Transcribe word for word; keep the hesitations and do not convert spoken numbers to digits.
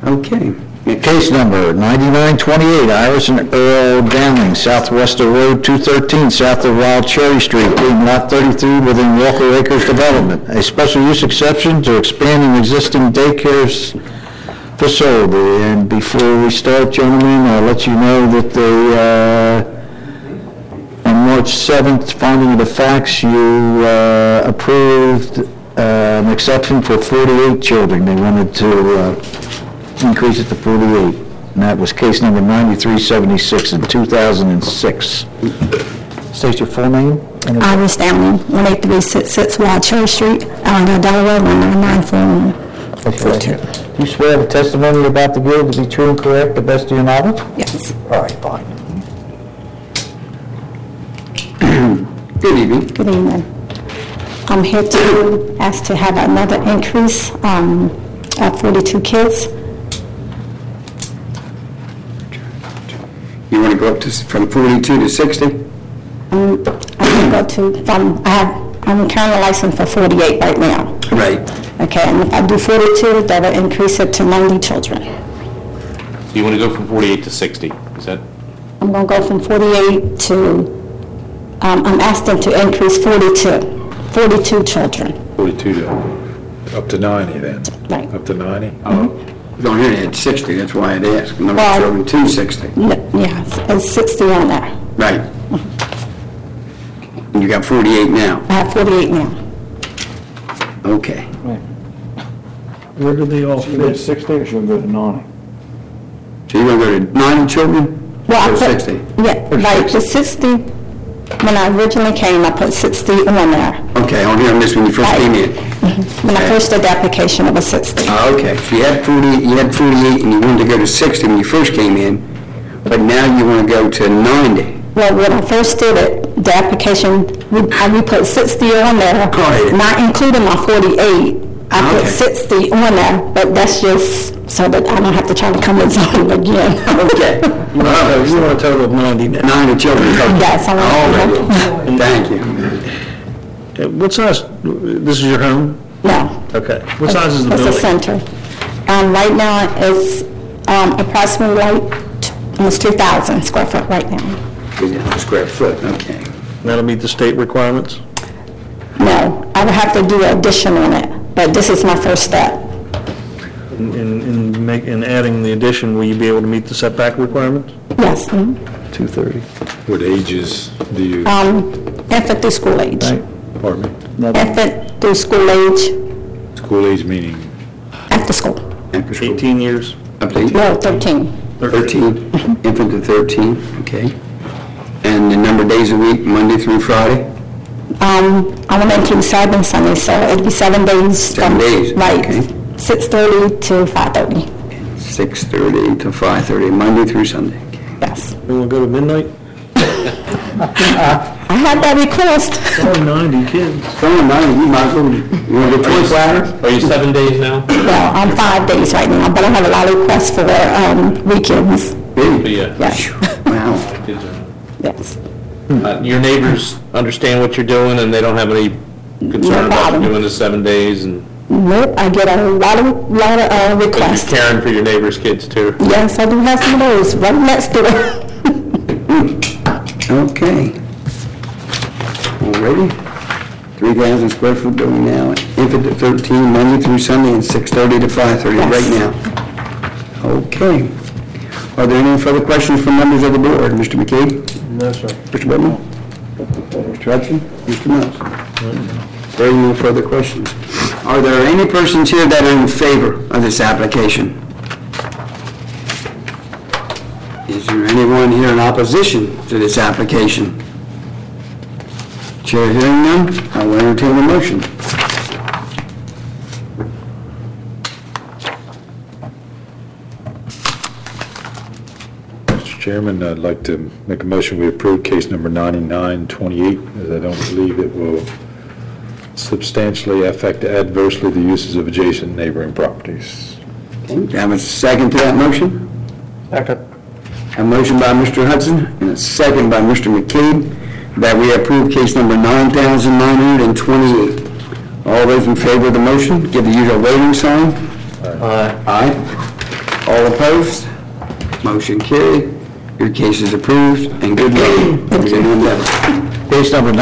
Okay. Case number ninety-nine twenty-eight, Iris and Earl Downing, southwest of Road two thirteen, south of Wild Cherry Street, being lot thirty-three within Walker Acres Development. A special use exception to expand an existing daycare facility. And before we start, gentlemen, I'll let you know that they, uh, on March seventh, finding of the facts, you uh, approved uh, an exception for forty-eight children. They wanted to uh, increase it to forty-eight, and that was case number ninety-three seventy-six in two thousand six. State your full name. Iris Downing, one eight three six six Wild Cherry Street, Allendale, Delaware, one nine nine four one. Okay. You swear the testimony you're about to give to be true and correct, the best of your knowledge? Yes. All right, fine. Good evening. Good evening. I'm here to ask to have another increase um, of forty-two kids. You want to go up to, from forty-two to sixty? Um, I can go to, from, I have, I'm currently licensed for forty-eight right now. Right. Okay, and if I do forty-two, that will increase it to ninety children. So you want to go from forty-eight to sixty, is that? I'm going to go from forty-eight to, um, I'm asking to increase forty-two, forty-two children. forty-two to, up to ninety then? Right. Up to ninety? Oh, you don't hear it at sixty, that's why I'd ask. Number Well- of children to sixty. No, yeah, it's- it's sixty on there. Right. And you got forty-eight now. I have forty-eight now. Okay. Where do they all fit? sixty or should we go to ninety? So you're going to go to ninety children? Well, I Or put, sixty? yeah, like the sixty, when I originally came, I put sixty on there. Okay, on here on this when you first Right. came in. When I first did the application, it was sixty. Ah, okay, so you had forty, you had forty-eight and you wanted to go to sixty when you first came in, but now you want to go to ninety. Well, when I first did it, the application, we, I, we put sixty on there, Right. not including my forty-eight. I Okay. put sixty on there, but that's just so that I don't have to try to come and zone again. Okay. You want a total of ninety now. ninety children. Yes, I All want right. Thank you. Uh, What size, this is your home? No. Okay. What size is the It's a building? center. Um, right now, it's, um, approximately like t- almost two thousand square foot right now. Square foot, okay. That'll meet the state requirements? No, I would have to do an addition on it, but this is my first step. In, in- in make, in adding the addition, will you be able to meet the setback requirements? Yes, mhm. two thirty. What ages do you, um, infant through school age. pardon me? Infant through school age, School age meaning? after school. After school. eighteen years? Up to eight- No, thirteen. thirteen, infant to thirteen, okay. And the number of days a week, Monday through Friday? Um, I want to include Saturday and Sunday, so it'd be seven days. Seven from- days, Right, okay. six thirty to five thirty, six thirty to five thirty, Monday through Sunday. yes. You want to go to midnight? I had that request. Oh, ninety kids. Come on, Monday, you might as well, you want to go twenty-four hours? Are you seven days now? Well, I'm five days right now, but I have a lot of requests for um, weekends, Really? Yeah. yes, Wow. Kids are- yes. Uh, Your neighbors understand what you're doing, and they don't have any concern about problem. you doing this seven days, and Nope, I get a lot of, lot of uh, you're requests. caring for your neighbors' kids, too. Yes, I do have some of those, right next door. Okay. All ready? three thousand square foot building now, infant to thirteen, Monday through Sunday, and six thirty to five thirty Yes. right now. Okay. Are there any further questions from members of the board? Mister McKee? No, sir. Mister Whitman? Mister Hudson? Mister Mills? There are no further questions. Are there any persons here that are in favor of this application? Is there anyone here in opposition to this application? Chair hearing none, I will entertain a motion. Mister Chairman, I'd like to make a motion we approve case number ninety-nine twenty-eight, as I don't believe it will substantially affect adversely the uses of adjacent neighboring properties. Okay, do you have a second to that motion? Second. A motion by Mister Hudson and a second by Mister McKee that we approve case number nine thousand nine hundred twenty-eight. All those in favor of the motion, give the usual waving sign. Aye. Aye. All opposed? Motion carried. Your case is approved, and good luck in your new endeavor. Case number